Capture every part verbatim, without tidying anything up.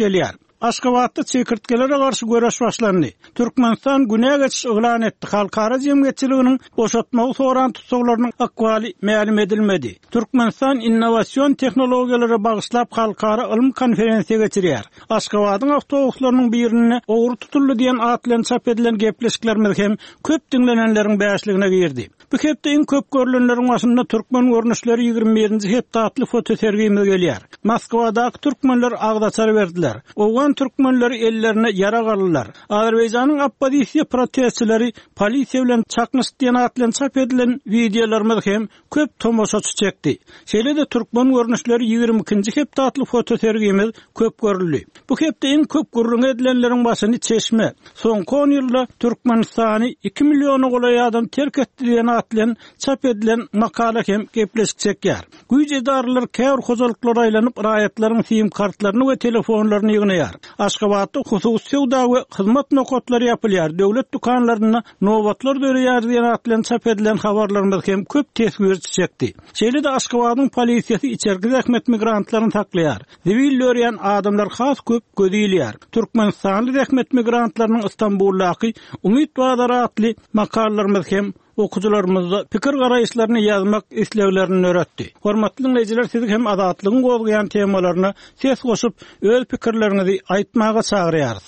gelýär. Aşgabatda çekirtkelere garşy göreş başlandy. Türkmenistan güne geçiş ıglan etdi. Halkara jemgyýetçiliginiň boşatmagy soran tutsaglarynyň akwaly ma'lum edilmedi. Türkmenistan innowasion tehnologiýalary bagyşlap halkara ilm konferensiýa geçirýär. Aşgabatyň awtobuslarynyň birini ogry tutuldy diýen at bilen çap edilen gepleşikler hem köp dinlenenleriň bäşligine girdi. Bu hepde iň köp görülenleriň başynda türkmen görnüşleri ýygrimi birinji hepde atly foto sergimi gelýär. Moskwadaky türkmenler agdaçar berdiler. Owan türkmenleri ellerine yara garlylar. Azerbaýjanyň oppozisiýa protestçileri polisiýa bilen çaknyş diýen at bilen çap edilen videolarymyz hem köp tomoşaçy çekdi. Şeýle-de türkmen görnüşleri ýygrimi ikinji hepde atly foto sergimiz köp görüldi. Bu hepde iň köp gurrun edilenleriň başyny çeşme. Soňky on ýylda Türkmenistany iki million golay adam terk etdi diýen at bilen çap edilen makala hem gepleşik çekýär. Güýjedarlar käwr hozalyklar aýlanyp raýatlaryň sim kartlaryny we telefonlaryny ýygnaýar. Aşgabatda hususy sowda we hyzmat nokatlary ýapylýar. Döwlet dukanlaryna nobatlar döreýär diýen at bilen çap edilen habarlarymyz hem köp tesir çekdi. Şeýle-de Aşgabatyň polisiýasy içerki zähmet migrantlaryny taklaýar. Zivil löýän adamlar has köp gödýülýär. Türkmenistanly zähmet migrantlarynyň Istanbuldaky Umit Bazary atly makallalarymyz hem okujularymyzda pikir garaýşlaryny ýazmak isleglerini öğretdi. Hormatly dinleýijiler, sizi hem azatlygyň gozgaýan temalaryna ses goşup öz pikirlerinizi aýtmaga çagyrýarys.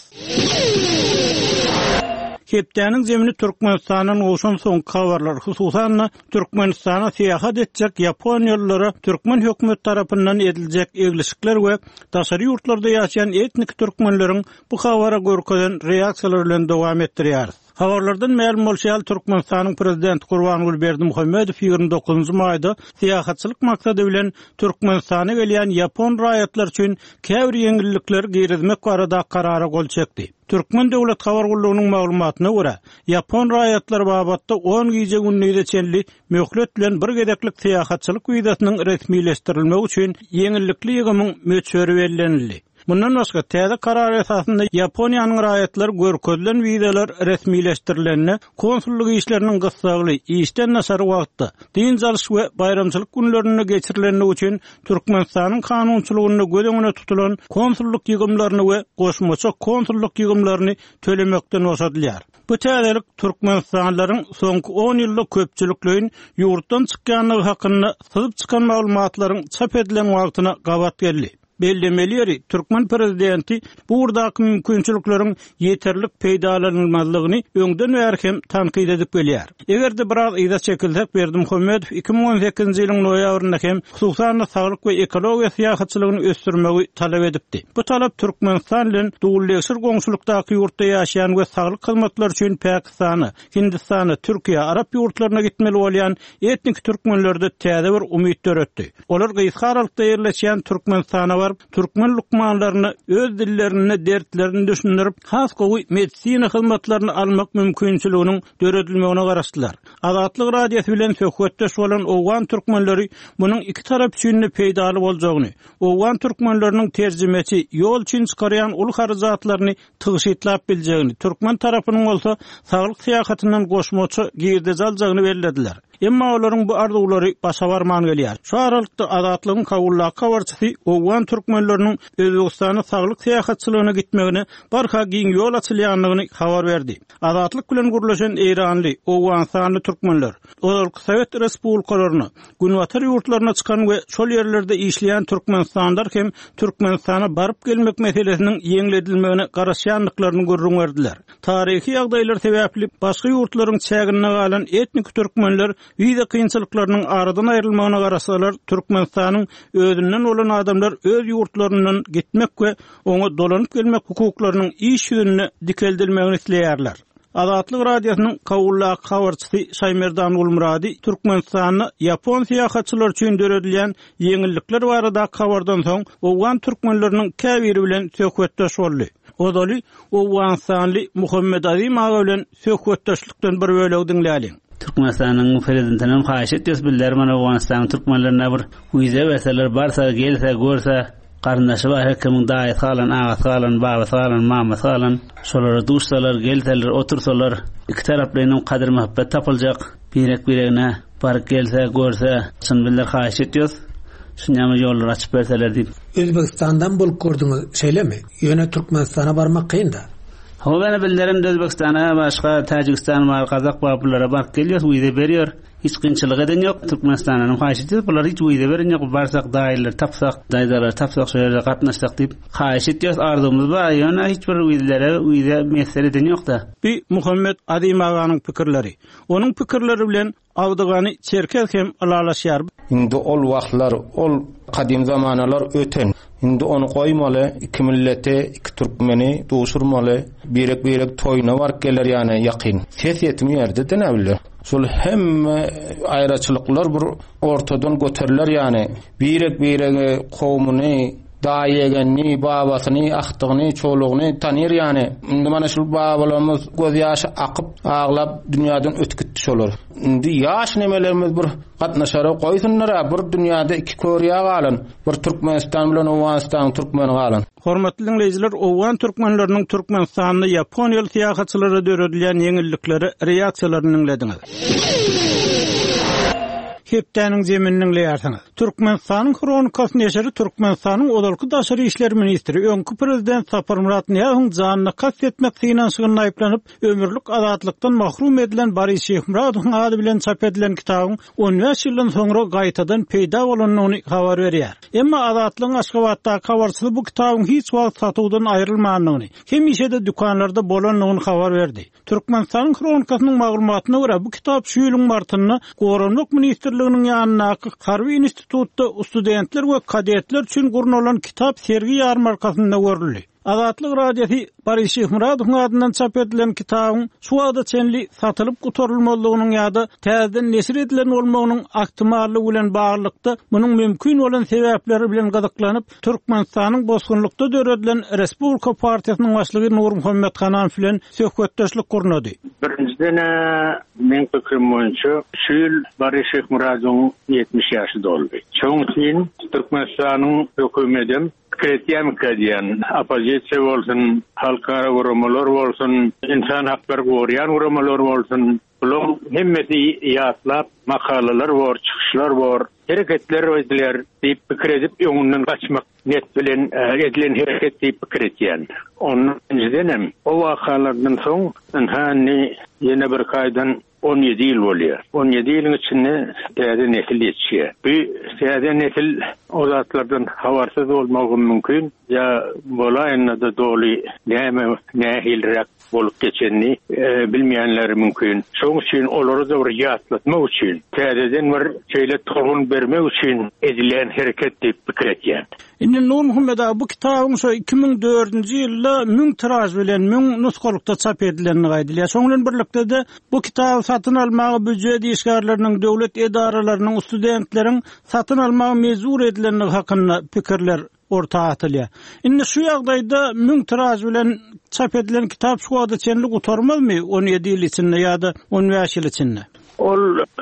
Hepdäniň zemini Türkmenistanyň oşan soňky habarlar, hususan Türkmenistana seýahat etjek Ýaponiýalylara türkmen hökümet tarapyndan ediljek egleşikler we daşary ýurtlarda ýaşaýan etnik türkmenleriň bu habara görkezen reaksiýalary bilen dowam etdirýär. Habarlardan ma'lum bolýar, Türkmenistanyň prezidenti Gurbanguly Berdimuhammedow ýygrimi dokuzunjy maýda seýahatçylyk maksady bilen Türkmenistana gelýän Ýapon raýatlar üçin käwr ýeňillikler girizmek barada karara gol çekdi. Türkmen döwlet habar gullugynyň maglumatyna görä, Ýapon raýatlar babatda on giýje günlüğde çenli möhlet bilen bir gedeklik seýahatçylyk wizasynyň resmileşdirilmegi üçin ýeňillikli ýygymyň möçberi bellenildi. Bundan başga täze karar esasında Yaponiýanyň raýatlar görkezlen wizalar resmileşdirilenine konsulluk işleriniň gysgaly, işden nasary wagtda, din jalyş we bayramçylyk günlerini geçirilenine üçin Türkmenistanyň kanunçylygyna gödeňine tutulan konsulluk ýygymlaryny we goşmaça konsulluk ýygymlaryny tölemekden boşadylýar. Bu täzelik Türkmenistanlylaryň soňky on ýylda köpçüliklerin ýurtdan çykýanyny hakynda syzyp çykan maglumatlaryň çap edilen wagtyna gabat geldi. Bellemeleri Türkmen prezidenti bu urdaky mümkinçilikleriň ýeterlik peýdalanylmazlygyny öňden bäri tanqid edip gelýär. Egerde biraz ýa çekilsek Berdimuhammedow iki ming on sekizinji ýylyň noýabrynda hem hususan saglyk we ekologiýa syýahatçylygyny ösdürmegi talap edipdi. Bu talap Türkmenistan bilen dowlatlar goňşulykdaky ýurtda ýaşaýan we saglyk hyzmatlar üçin Pakistany, Hindistany, Türkiýe, Arap ýurtlaryna gitmeli bolýan etnik türkmenlerde täze bir umyt döretdi. Olar gyzgaralykda ýerleşýän Türkmenistana Türkmen lukmanlaryny öz dillerini, dertlerini düşündirip has gowy medisina hyzmatlaryny almak mümkinçiliginiň döredilmegine garaşdylar. Azatlyk radiýasy bilen söhbetdeş bolan owgan türkmenleri munyň iki tarap üçin peýdaly boljagyny, owgan türkmenleriniň terjimeçi ýol üçin çykarýan ul haryjatlaryny tygyşytlap biljegini, türkmen tarapynyň bolsa saglyk syýahatynyň goşmaça giýerde jaljagyny bellediler. Emma olaryň bu arzuwlary başa barman gelýär. Şu aralykda azatlygyň kabullaky habarçysy owgan türkmenleriniň Özbegistana saglyk syýahatçylygyna gitmegine barha giň ýol açylýanlygyny habar berdi. Azatlyk bilen gurulýan Eýranly, owgan sanly türkmenler, Orta Sowet respublikalaryna, günwatar ýurtlaryna çykan we şol ýerlerde işleýän türkmenistandar hem Türkmenistana baryp gelmek meselesiniň ýeňledilmegine garaşýanlyklaryny görüň berdiler. Taryhy ýagdaýlar sebäpli başga ýurtlaryň çägine galan etnik türkmenler wiza kynçylyklarynyň aradan aýrylmagyna garaşsalar, Türkmenistanyň özünden bolan adamlar öz ýurtlaryndan gitmek we oňa dolanyp gelmek hukuklarynyň iş ýüzüne dikeldilmegini isleýärler. Azatlyk radiýasynyň kabullaky habarçysy Şaýmerdan Gulmurady Türkmenistanyny Ýapon syýahatçylar üçin döredilýän ýeňillikler barada habardan soň owgan türkmenleriniň käbiri bilen söhbetdeş boldy. Odaly owgan sanly Muhammed Azim aga bilen söhbetdeşlikden bir bölegi dinläýär. Türkmenistanyň prezidentiniň haýyş etýär biller mana Owganistanyň türkmenlerine bir wiza berseler barsa gelse görse qaryndaşy bar hekimiň daýat halan, agat halan, babat halan, mamat halan şolara duşsalar gelseler otursalar iki taraplynyň kadir muhabbet tapyljak birek biregine bar gelse görse şun biller haýyş etýär. şunňamy ýollar açyp berseler diýip. Özbekistandan bolup gördüňiz şeýlemi? Ýöne Türkmenistana barmak kynda. Hawa bana bildirim Özbekistana, başga Tajikistan var, Kazak barlara bark gelýär, uýda berýär. Hiç kynçylyk eden ýok. Türkmenistanyň haýşy bular hiç uýda beren ýok. Barsak daýlar tapsak, daýdalar tapsak şeýle gatnaşsak diýip haýşy etýär. Arzumyz bar, ýöne hiç bir uýdalary uýda mesele eden ýok-da. Bir Muhammed Adim aganyň pikirleri. Onuň pikirleri bilen Awdygany Çerkez hem alalaşýar. Indi ol wagtlar, ol kadim zamanalar öten. Indi onu koymaly, iki milleti, iki türkmeni duşurmaly, birek-birek toýuna bark geler ýani ýakyn. Ses ýetmeýärdi denäbiler. Şol hem aýraçylyklar bir ortadan göteriler ýani. Birek-birek kowmuny, daýegenni, babasyny, ahtygyny, çolugyny tanýar ýani. Indi mana şu babalarymyz göz ýaşy akyp, aglap dünýäden ötkitdi şolar. Indi ýaş nemelerimiz bir gatnaşara goýsunlar, bir dünýäde iki köriýa galan, bir Türkmenistan bilen Owganistan türkmen galan. Hormatly dinleýijiler, Owgan türkmenleriniň Türkmenistanyny Ýaponiýaly syýahatçylary döredilýän ýeňillikleri reaksiýalaryny dinlediňiz. Hepdäniň zeminiň leýärsiňiz. Türkmenistanyň kronikasy neşeri Türkmenistanyň odalky daşary işler ministri öňkü prezident Sapar Murat Niýazyň janyny kast etmek synaşygyny aýplanyp ömürlük azatlykdan mahrum edilen Barys Şehmuradowyň ady bilen çap edilen kitabyň on beş ýyldan soňra gaýtadan peýda bolanyny habar berýär. Emma azatlygyň Aşgabatda habarçyly bu kitabyň hiç wagt satywdan aýrylmanyny, hemişe-de dükanlarda bolanyny habar berdi. Türkmenistanyň kronikasynyň maglumatyna görä bu kitap şu ýylyň martyny Gorunluk ministrliginiň ýanyna Harby institutda studentler we kadetler üçin gurnulan kitap sergi ýarmarkasynda görüldi. Azatlyk radiosi Barys Şehmuradowyň adyndan çap edilen kitabyň şu wagtda çenli satylyp gutarylmalygynyň ýa-da täzeden nesir edilen bolmagynyň ahtimallygy bilen baglykda munyň mümkin bolan sebäpleri bilen gazaklanyp Türkmenistanyň bosgunlukda döredilen Respublika Partiýasynyň başlygy Nur Muhammed Hanan bilen söhbetdeşlik gurnady. Birinjiden men pikirim boýunça şu ýyl Barys Şehmuradowyň ýetmiş ýaşy doldy. Şoň üçin Türkmenistanyň hökümetim Kretiyam kadiyan, opozisiya bolsun, halkara uramalar bolsun, insan hakları goruyan uramalar bolsun, bulun hemmeti yatlap, makalalar var, çıkışlar var, hareketler ediler, deyip pikir edip, yolundan kaçmak net bilen edilen hareket deyip pikir etiyen. Onun önceden o vakalardan son, hani yine bir kaydan on yedi yıl oluyor. on yedi yılın içinde seyade nesil yetişiyor. Bir seyade nesil o zatlardan havarsız olmak mümkün. Ya bolayınla da dolu neyme nehilrak bolup geçenini e, bilmeyenler mümkün. Şoň üçin olary da bir ýatlatmak üçin, täzeden bir şeýle torun bermek üçin edilen hereket diýip pikir etýär. Indi Nur Muhammed bu kitabyň şu iki ming dördünji ýylda müň tiraj bilen müň nuskalykda çap edilenini gaýdylýar. Şoň bilen birlikde de bu kitaby satyn almagy büdjet işgärleriniň, döwlet edaralarynyň, studentleriň satyn almagy mezur edilenini hakynda pikirler orta atylýar. Indi şu ýagdaýda müň tiraj bilen çap edilen kitap şu wagtda çenli gutarmazmy on yedi ýyl içinde ýa-da on beş ýyl içinde? Ol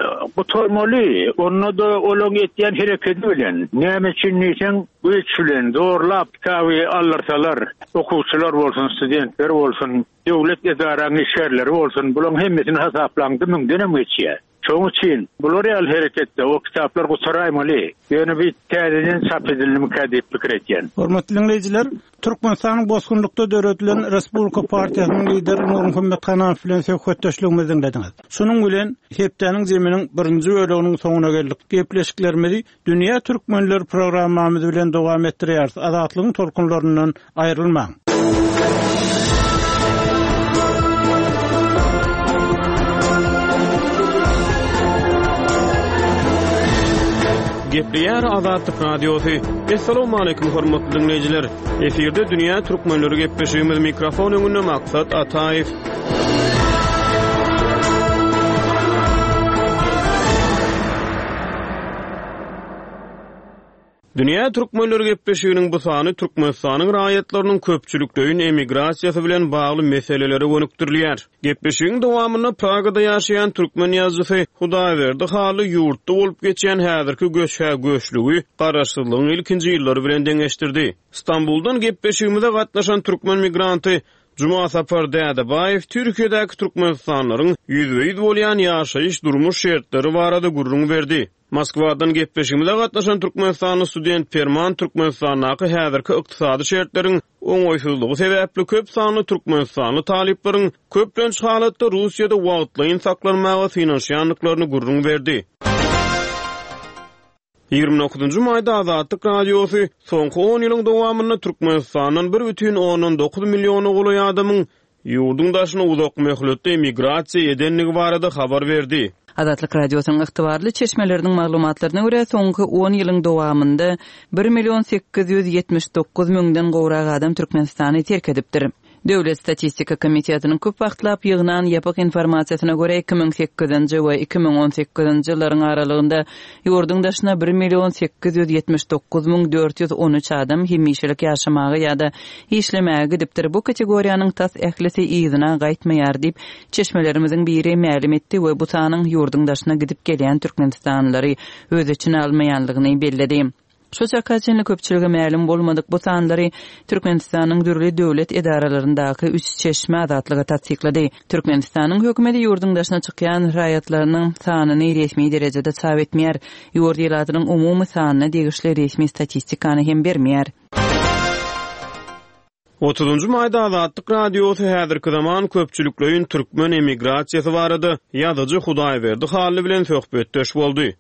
gutarmaly, onu da olan etýän hereketi bilen. Näme üçin diýsen, güýçlen zorlap kitabı alyrsalar, okuwçylar bolsun, studentler bolsun, döwlet edaralarynyň işgärleri bolsun, bulan hemmesini hasaplandy müňden geçýär. Şoň üçin bular ýal hereketde o kitaplar gutaraýmaly. Ýöne bir täzeden çap edilmeli diýip pikir etýän. Hormatly dinleýijiler, Türkmenistanyň bosgunlukda döredilen Respublika Partiýasynyň lideri Nur Muhammed Hanan bilen söhbetdeşligimizi dinlediňiz. Şunuň bilen hepdäniň zeminiň birinji bölüginiň soňuna geldik. Gepleşiklerimizi Dünýä Türkmenleri programmamyz bilen dowam etdirýäris. Azatlygyň tolkunlaryndan aýrylmaň. Gepleýär Azatlyk radiosu. Assalamu alaykum hormatly dinleýijiler. Eferde Dünýä Türkmenleri gepleşigimiz mikrofon öňünde maksat Ataýew. Dünýä türkmenleri gepleşiginiň bu sany Türkmenistanyň raýatlarynyň köpçülikdeýin emigrasiýasy bilen bagly meseleleri gönükdirýär. Gepleşigiň dowamyny Pragada ýaşaýan türkmen ýazgysy Hudaýberdi haly ýurtda bolup geçen häzirki göçä göçlügi garaşsyzlygyň ilkinji ýyllary bilen deňeşdirdi. İstanbuldan gepleşigimize gatnaşan türkmen migranty Cuma Sapar Dädebaýew Türkiýedäki türkmenistanylaryň ýüzbeýiz bolýan ýaşaýyş durmuş şertleri barada gurrun berdi. Moskwadan gepleşiginde gatnaşan Türkmenistanyň student Ferman Türkmenistanyňky häzirki ykdysady şertleriň oňoýsuzlygy sebäpli köp sanly Türkmenistanly talyplaryň köplenç halatda Russiýada wagtlaýyn saklanmagy finansiýanlyklaryny gurrun berdi. ýygrimi dokuzunçy maýda Azatlyk radiosy soňky on ýylyň dowamynda Türkmenistanyň bir бүтүn onuň dokuz milliony goly adamyň ýurdun daşyna uzak möhletde emigrasiýa edenligi barada habar berdi. Azatlyk radiosynyň ygtybarly çeşmeleriniň maglumatlaryna görä soňky on ýylyň dowamynda bir million sekiz ýüz ýetmiş dokuz müňden gowrak adam Türkmenistany terk edipdir. Döwlet Statistika Komitetiniň köp wagtlap ýygynan ýapyk informasiýasyna görä iki ming sekizinji we iki ming on sekizinji ýyllaryň aralygynda ýurdun daşyna bir million sekiz ýüz ýetmiş dokuz müň dört ýüz on üç adam hemişelik ýaşamagy ýa-da işlemäge gidipdir. Bu kategoriýanyň tas ählisi ýygyna gaýtmaýar diýip çeşmelerimiziň biri ma'lum etdi we bu sanyň ýurdun daşyna gidip gelýän türkmenistanlary öz içine almaýanlygyny belledi. Şu çakaçynly köpçüligi ma'lum bolmadyk bu sanlary Türkmenistanyň dürli döwlet edaralaryndagı üç çeşme azatlygy tasdiklady. Türkmenistanyň hökümeti ýurdun daşyna çykýan raýatlarynyň sanyny resmi derejede çap etmeýär. Ýurt ýylatynyň umumy sanyny degişli resmi statistikany hem bermeýär. otuzunçy maýda Azatlyk radiosy häzirki zaman köpçülikleýin türkmen emigrasiýasy barada ýazyjy Hudaýberdi Hally bilen söhbetdeş boldy.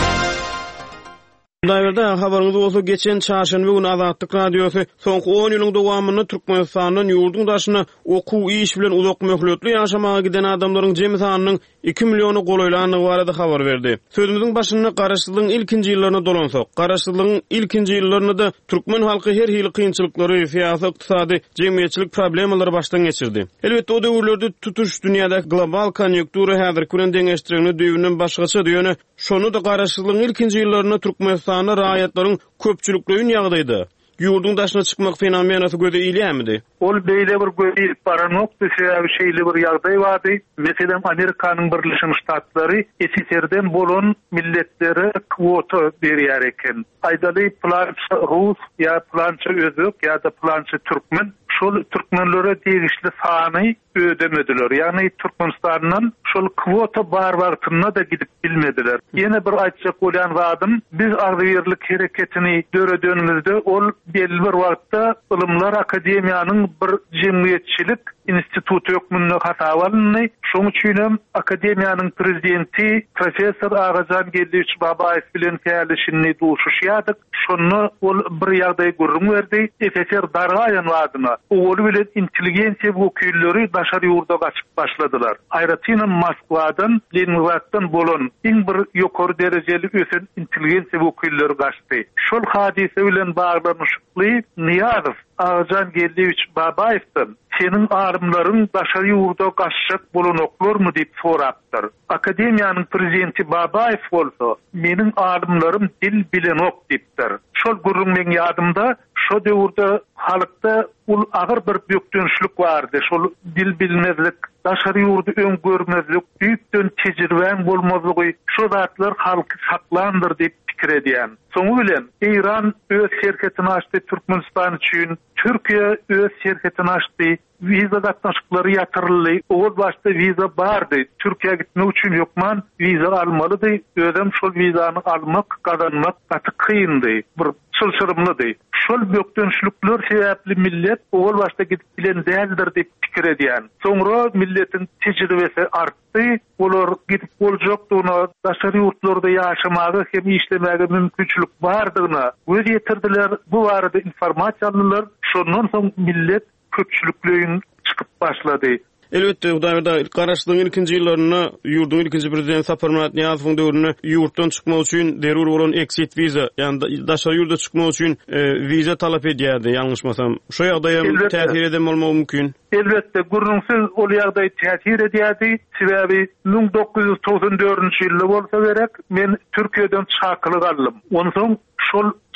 Daýrda habaryňyz bolsa geçen çarşamba günü Azatlyk radiosy soňky on ýylyň dowamyny Türkmenistanyň ýurdun daşyna okuw iş bilen uzak möhletli ýaşamaga giden adamlaryň jemi sanynyň iki milliony golaýlanlygy barada habar berdi. Sözümiziň başyna garaşsyzlygyň ilkinji ýyllaryna dolansak, garaşsyzlygyň ilkinji ýyllaryna da türkmen halky her hili kynçylyklary, syýasy, ykdysady, jemgyýetçilik problemleri başdan geçirdi. Elbetde o döwürlerde tutuş dünýädäki global konjunktura häzirki bilen deňeşdirigini düýünden başgaça diýeni, şonu da garaşsyzlygyň ilkinji ýyllaryna Türkmenistan Sana raýatlaryň köpçülikleýin ýagdaýda ýurdun daşyna çykmak fenomenasy göze ilýärmidi? Ol beýle bir göze paranok bir şeýle bir ýagdaý bardy. Meselem Amerikanyň Birleşmiş Ştatlary S S R-den bolan milletleri kwota berýär eken. Aýdaly plança Rus ýa plança özbek ýa-da plança türkmen şol türkmenlere tegişli sany ödemediler. Yani Türkmenistan'dan şol kvota bar wagtyna da gidip bilmediler. Yine bir aýtjak bolan wadım biz arzyýerlik hereketini döredönümizde ol belli bir wagtda Ilymlar Akademiýanyň bir jemgyýetçilik institutu ökmünde hatawalyny, şoň üçin hem akademiýanyň prezidenti professor Agajan Geldiç Babaýew bilen käleşini duşuşýardyk. Şonu ol bir ýagdaý gurrun berdi. S S R dargaýan wadyna ol bilen intelligensiýa wekilleri daşary ýurda gaçyp başladylar. Aýratynä Moskwadan, Leningraddan bolan iň bir ýokary derejeli ösen intelligensiýa wekilleri gaçdy. Şol hadise bilen baglanyşykly Niýazow Agajan Geldiç Babaýewden senin arımların daşary ýurda gaçyp bolanoklarmy diýip sorapdyr. Akademiýanyň prezidenti Babaýew bolsa, meniň arımlarym dil bilenok diýipdir. Şol gurrun meň ýadymda şo döwürde halykda ul agyr bir bökdönüşlik bardy. Şol dil bilmezlik, daşary ýurdy öňgörmezlik, büýükden tejriben bolmazlygy, şo zatlar halky saklandyr diýip pikir edýän. Soňu bilen Iran öz şerketini açdy Türkmenistan üçin, Türkiýe öz şerketini açdy. Viza gatnaşyklary ýatyryldy. Ol başda viza bardy. Türkiýe gitmek üçin ýokman viza almalydy. Özüm şol vizany almak, gazanmak gaty kyndy. Bir çylçyrymlydy. Şol bökdönüşlikler sebäpli millet ol başda gidip bilen däldir diýip pikir edýän. Soňra milletiň tejribesi artdy. Olar gidip boljokdygyna, daşary ýurtlarda ýaşamagy hem işlemäge mümkinçilik bardygyna göz ýetirdiler. Bu barada informasiýa aldylar. Şondan soň millet köpçülüklerin çıkıp başladı. Elbette Hudaýberdi garaşsyzlygyň ilkinji ýyllaryna ýurdun ilkinji prezident Sapar Niýazowyň döwrüne ýurtdan çykmak üçin derur bolan exit viza, ýani daşary ýurda çykmak üçin e, viza talap edýärdi, ýalňyşmasam. Şo ýagdaýa täsir eden bolmagy mümkin. Elbette gurrunsyz ol ýagdaý täsir edýärdi. Sebäbi bin dokuz ýüz togson dördünçi ýylda bolsa gerek, men Türkiýeden çakylyk aldym. Ondan soň şol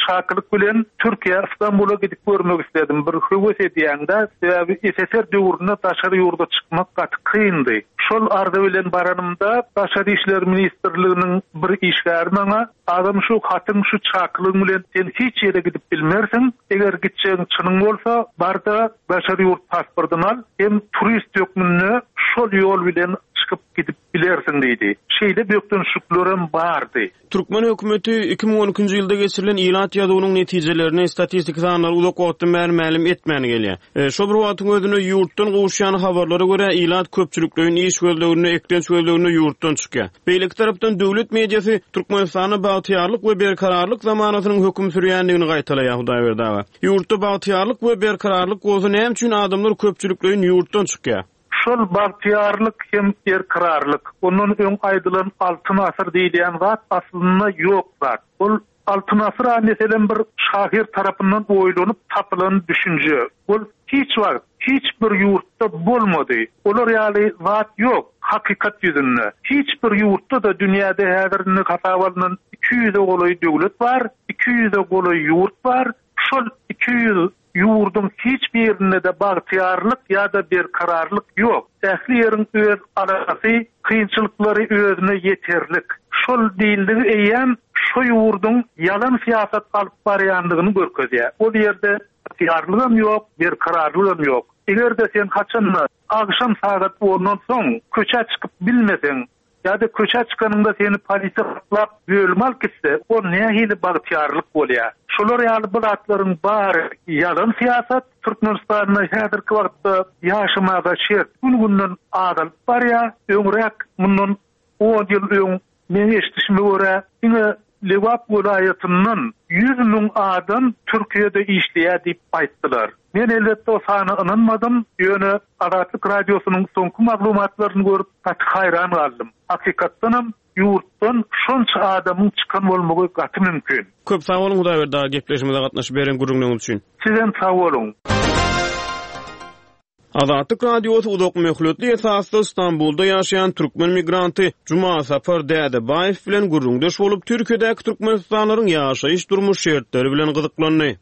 çakılık bilen Türkiye İstanbul'a gidip görmek istedim. Bir höwes edýände sebäbi S S R döwründe daşary ýurda çykmak gaty kyndy. Şol arda bilen baranymda Daşary işler ministrliginiň bir işgäri maňa adam şu hatyň şu çaklygyň bilen sen hiç ýere gidip bilmersiň. Eger gitjeň çynyň bolsa barda daşary ýurt pasportyny al, hem turist ýokmyny şol ýol bilen çıkıp gidip bilersin diýdi. Şeýle bökden şüklerim bardy. Türkmen hökümeti iki bin on ikinji ýylda geçirilen ilat ýazywynyň netijelerini statistik sanlar uzak wagtdan bäri ma'lum etmäni gelýär. E, şo bir wagtyň özüne ýurtdan gowuşýan habarlara görä ilat köpçüliklerin iş gözlegine eklenç gözlegine ýurtdan çykýar. Beýlik tarapdan döwlet mediýasy Türkmenistana bagtyarlyk we berkararlyk zamanatynyň höküm sürýändigini gaýtalaýar Hudaý berdi. Ýurtda bagtyarlyk we berkararlyk gozy näme üçin adamlar köpçüliklerin ýurtdan çykýar? Şol bagtyarlyk hem berkararlyk, onun öň aýdylan altyn asyr diýilen zat aslynda ýok zat. Ol altyn asyr meselen bir şahir tarapyndan oýlanyp tapylan düşünje. Ol hiç wagt, hiç bir ýurtda bolmady. Olar ýaly zat ýok, hakykat ýüzünde. Hiç bir ýurtda da dünýäde häzirni hatawalynan iki yüz goloý döwlet bar, iki yüz goloý ýurt bar. Şol iki yüz ýurdun hiç birinde de bagtyarlyk ýa-da bir kararlyk ýok. Ähli ýeriň öz arasy, kynçylyklary özüne ýeterlik. Şol diýildi eýem şo ýurdun ýalan siýasat alyp barýandygyny görkezýär. O ýerde bagtyarlygam ýok, bir kararlygam ýok. Eger de sen haçan agşam saat ondan soň köçe çykyp bilmeseň, ýa-da köçe çykanynda seni polisiýa gatlap bölmal gitse, o nähili bagtyarlyk bolýar. Şolar ýaly bilatlaryň bary ýalan siýasat Türkmenistanyň häzirki wagtda ýaşamaga şert gün-günden adylyp barýar. Öňrek mundan on ýyl öň men eşitişime görä, ine Lewap welaýatynyň yüz miň adam Türkiýede işleýär diýip aýtdylar. Men elbetde o sany inanmadym. Ýöne Adatlyk radiosynyň soňky maglumatlaryny görüp gaty haýran galdym. Hakykatdanam ýurtdan şonça adamyň çykan bolmagy gaty mümkin. Köp sag bolun Hudaý berdi gepleşmede gatnaşyp beren gurrunlygyňyz üçin. Sizem sag bolun. Adatlyk radiosu uzak möhletli esasda İstanbulda ýaşaýan türkmen migranty Juma Safar Dädebaýew bilen gurrundaş bolup Türkiýedäki türkmenistanyň ýaşaýyş durmuş şertleri bilen gyzyklandy.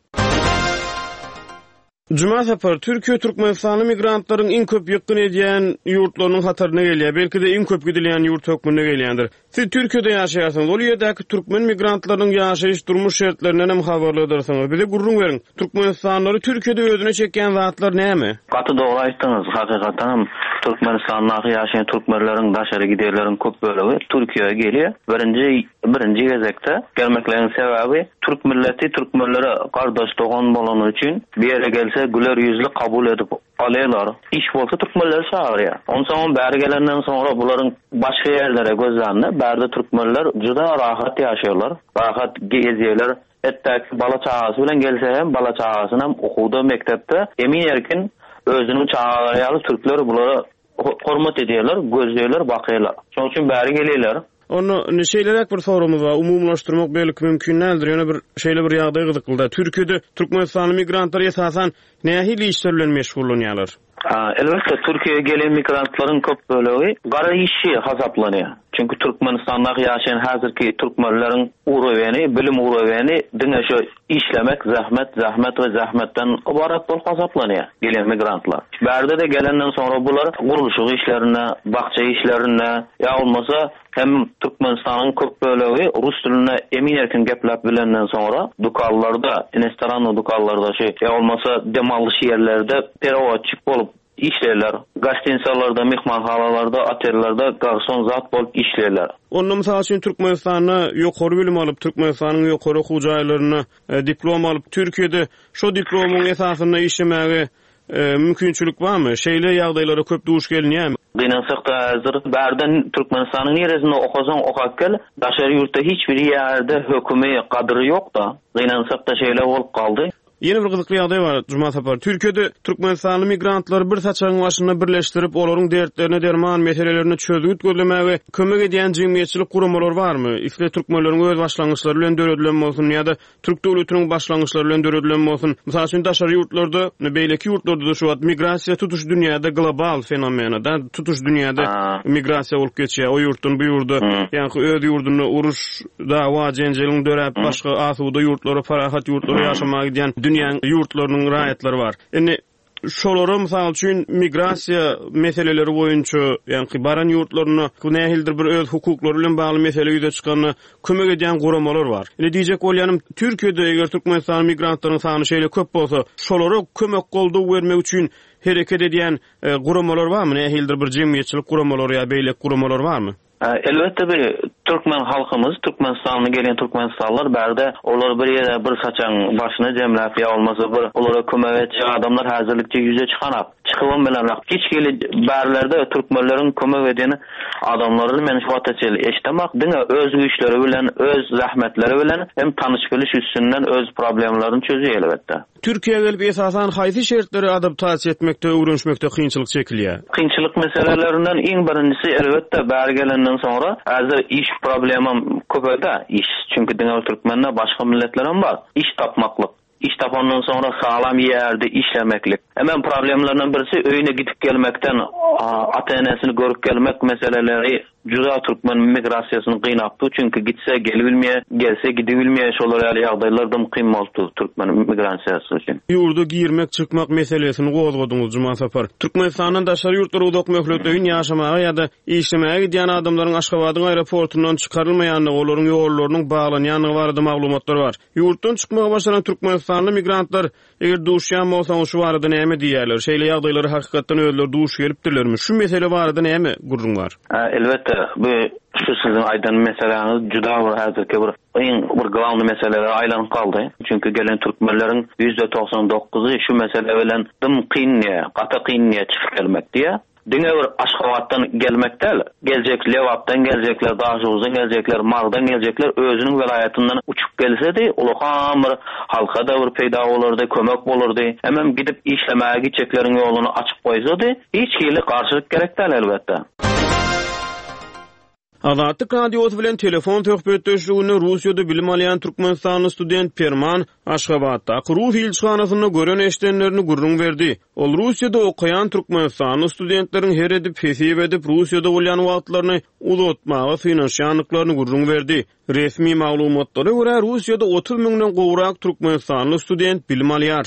Juma Safar Türkiýe Türkmenistany migrantlaryň iň köp ýykyn edýän ýurtlarynyň hataryna gelýär. Belki de iň köp gidilen ýurt hökmüne gelýändir. Siz Türkiýede ýaşaýarsyňyz, ol ýerdäki türkmen migrantlarynyň ýaşaýyş durmuş şertlerinden hem habarladyrsňyz. Bize gurrun beriň. Türkmenistanlary Türkiýede özüne çekýän zatlar näme? Gaty dogry aýtdyňyz. Hakykatan Türkmenistanda ýaşaýan türkmenleriň daşary giderleriň köp bölegi Türkiýeye gelýär. Birinji birinji gezekde gelmekleriň sebäbi türk milleti türkmenlere gardaş dogan bolany üçin bir ýere gelse güler yüzlü kabul edip alýarlar. İş bolsa türkmenler çağırýar. Ondan bäri gelenden sonra bularyň başga ýerlere gözlendi. Bärde türkmenler juda rahat ýaşaýarlar. Rahat gezýärler. Etdäki bala çağasy bilen gelse hem bala çağasyny hem okuwda mektepde emin erkin özüniň çağalaryny türkler bulara hormat edýärler, gözleýärler, bakýarlar. Şoň üçin bäri gelýärler. Onu neşeýlerek bir sorumuz var. Umumlaşdyrmak belki mümkin nädir? Ýöne bir şeýle bir ýagdaý gyzykyldy. Türkiýede Türkmenistanyň migrantlar esasan nähili işler bilen meşgullanýarlar? Elbette Türkiye'ye gelen migrantların köp bölegi gara işi hasaplanıyor. Çünkü Türkmenistan'da yaşayan hazırki Türkmenlerin uğraveni, bilim uğraveni dine şu işlemek zahmet, zahmet ve zahmetten ibaret bol hasaplanıyor gelen migrantlar. Berde de gelenden sonra bunlar kuruluşu işlerine, bahçe işlerine ya olmasa hem Türkmenistan'ın köp bölegi Rus diline emin erkin geplep bilenden sonra dukallarda, restoran dukallarda şey ya olmasa demalış yerlerde perovatçık bolup işlerler. Gastinsalarda, mehmanhanalarda, otellarda garson zat bolup işlerler. Onun mysal üçin Türkmenistanyna ýokary bilim alyp, Türkmenistanyň ýokary hujaýlaryna e, diplom alyp, Türkiýede şo diplomyň esasyna işlemäge e, mümkinçilik barmy? Şeýle ýagdaýlara köp duş gelýärmi? Gynançykda hazır bärden Türkmenistanyň ýerinde okasaň okap gel, daşary ýurtda hiç bir ýerde hökümi gadry ýok da, gynançykda şeýle bolup galdy. Yeni bir gyzykly ýagdaý bar Juma sapar. Türkiýede Türkmenistanly migrantlary bir saçagyň başyna birleşdirip olaryň dertlerine derman meselelerini çözgüt gözlemäge kömek edýän jemgyýetçilik guramalary barmy? Isle türkmenleriň öz başlangyçlary bilen döredilen bolsun ýa-da türk döwletiniň başlangyçlary bilen döredilen bolsun. Mysal üçin daşary ýurtlarda, beýleki ýurtlarda da şu wagt migrasiýa tutuş dünýäde global fenomeni da tutuş dünýäde migrasiýa bolup geçýär. O ýurtdan bu ýurda, ýa-ni öz ýurduny uruş, dawa, jenjeliň dörep başga asuda ýurtlara, farahat ýurtlara ýaşamaga giden dünýäň ýurtlarynyň raýatlary bar. Indi şolary mysal üçin migrasiýa meseleleri boýunça, ýa-ni baran ýurtlaryna nähildir bir öz hukuklary bilen bagly mesele ýüze çykany kömek edýän guramalar bar. Indi diýjek bolýanym, Türkiýede eger Türkmenistan migrantlarynyň sany şeýle köp bolsa, şolary kömek goldaw bermek üçin hereket edýän e, guramalar barmy? Nähildir bir jemgyýetçilik guramalary ýa beýlek guramalar barmy? Elbette bir Türkmen halkımız, Türkmenistan'a gelen Türkmenistanlar berde olar bir yere bir saçan başına cemlep ya olmasa bir olara kömek edecek adamlar hazırlıkça yüze çıkanap. Çıkıvan bilen hiç geli berlerde Türkmenlerin kömek edeni adamlarını menfaat edecek eştemak dine öz güçleri bilen, öz zahmetleri bilen hem tanış biliş üstünden öz problemlerini çözüyor elbette. Türkiýe gelip esasan haýsy şertleri adaptasiýa etmekde, öwrenişmekde kynçylyk çekilýär. Kynçylyk meselelerinden iň birincisi elbette bäri gelenden sonra hazır iş problemim köpede iş. Çünkü diňe türkmenler başga milletlerim var. İş tapmaklyk. İş tapandan sonra sağlam ýerde işlemeklik. Hemen problemlerinden birisi öýüne gidip gelmekten ata-enesini görüp gelmek meseleleri juda Türkmen migrasiýasyny gynapdy. Çünkü gitse gelebilmeýe, gelse gidebilmeýe şolar ýaly ýagdaýlardan kynmaldy Türkmen migrasiýasy üçin. Ýurda girmek, çykmak meselesini gozgadyňyz Juma sapar. Türkmenistandan daşary ýurtlara uzak möhletdeýin ýaşamaga ýa-da işlemäge gidýän adamlaryň Aşgabatyň aeroportundan çykarylmaýanlygy, olaryň ýollarynyň baglanýanlygy barada maglumatlar bar. Ýurtdan çykmaga başlanan Türkmenistanly migrantlar eger duşýan bolsaň şu barada näme diýerler? Şeýle ýagdaýlary hakykatdan özleri duş gelipdirlermi? Şu mesele barada näme gurrun bar? Elbette bu şu sizin aydan meseleniz juda bir hazırki bir en bir glavny meseleler aýlanyp kaldy. Çünkü gelen Türkmenlerin yüzde doksan dokuzu şu mesele bilen dım kynýa, gata kynýa çykyp gelmek diýe. Diňe bir Aşgabatdan gelmekde, geljek Lewapdan geljekler, Daşygyzdan geljekler, Mardan geljekler özüniň welaýatyndan uçup gelsedi, ulagam bir halka da bir peýda bolardy, kömek bolardy. Hemem gidip işlemäge gitjekleriň ýoluny açyp goýsady, hiç hili garşylyk gerekdäl elbetde. Azatlyk radiosu bilen telefon töhbetdeşligini Russiýada bilim alýan Türkmenistanly student Perman Aşgabatda Rus ilçhanasyna gören eşdenlerini gurrun berdi. Ol Russiýada okuyan Türkmenistanly studentleriň her edip fesip edip Russiýada bolýan wagtlaryny uzatmaga finansiýanlyklaryny gurrun berdi. Resmi maglumatlara görä Russiýada otuz miňden gowrak Türkmenistanly student bilim alýar.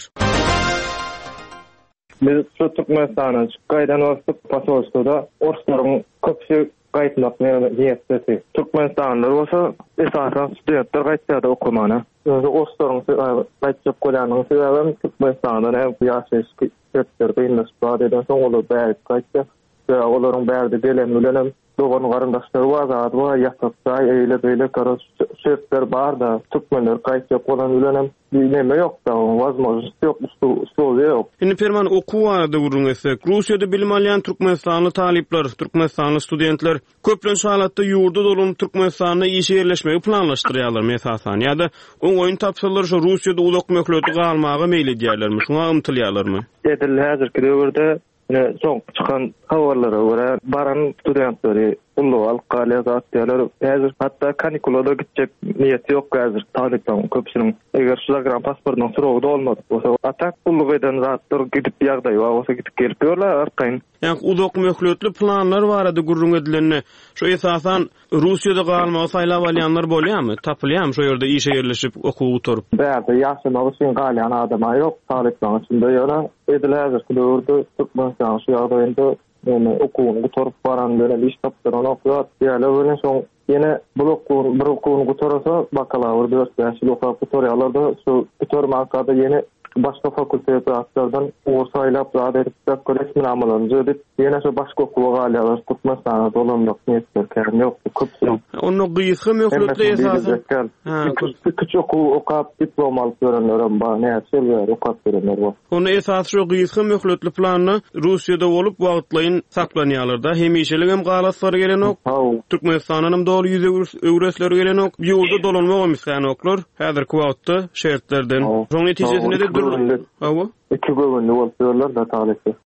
Biz şu Türkmenistan'a çıkaydan vasıp pasolstoda orslaryň köpçü gaýtmak niýetli. Türkmenistanlar bolsa esasen studentler gaýtýardy okumana. Özü orslaryň gaýtjak bolanyň sebäbi Türkmenistandan hem ýaşaýyş şertleri gynlaşýar eden soň olar bäri gaýtdy. Ve olaryň bäri gelen bilen dogan garyndaşlary bar, zat bar, ýatapsa eýle beýle garaş şertler bar da Türkmenler gaýtjak bolan bilen näme ýok da, возможность ýok, условия ýok. Indi Perman okuw arada gurrun etsek, Russiýada bilim alýan Türkmenistanly talipler, Türkmenistanly studentler köplen şalatda ýurda dolup Türkmenistanda işe ýerleşmegi planlaşdyrýarlar esasan. Ýa-da oňoýun tapşyrylary şu Russiýada uzak möhletde galmaga meýil edýärlermi? Şuňa ymtylýarlarmy? Edil häzirki döwürde soň çykan habarlara görä baran studentleri ullu alqaly zat diýerler. Häzir hatda kanikulada gitjek niýeti ýok häzir taliplerin köpsiniň. Eger şu zagram pasportynyň soragy bolmady bolsa, atak ullu eden zatlar gidip ýagdaý bolsa gidip gelip ýörler arkaýyn. Ýa-ni uzak möhletli planlar barada gurrun edilenni. Şu esasan Russiýada galmagy saýlap alýanlar bolýarmy? Tapylýarmy şu ýerde işe ýerleşip okuw turup? Bäde ýaşamagy üçin galýan adama ýok, taliplerin içinde ýöre. Edil häzirki döwürde Türkmenistan şu ýagdaýynda yani okuwuny gutorup baran bilen iş tapdyran okuyat. Ýa-da bilen soň ýene bu okuw bir okuwuny gutorasa bakalawr dört ýaşly okuw gutorýarlarda şu gutormakda ýene başga fakültete atlardan orsaýlap zat edip resmi amalaryny ödip ýene şu başga okuwga galýarlar Türkmenistana dolanmak niýetler kärem ýok. Köpçülik. Onu gyýhy möhletli esasen. Küçük okuw okap diplom alyp görenler bar, näçe okap görenler bar. Onu esas şu gyýhy möhletli plany Russiýada bolup wagtlaýyn saklanýarlar da hemişelik hem galaslar gelen ok. Türkmenistanyň dolu ýüze öwresleri gelen ok. Ýolda dolanmak emsän oklar. Häzirki wagtda şertlerden. Şoň netijesinde de Hawa. iki bölümlü bolsalar da taýlysy.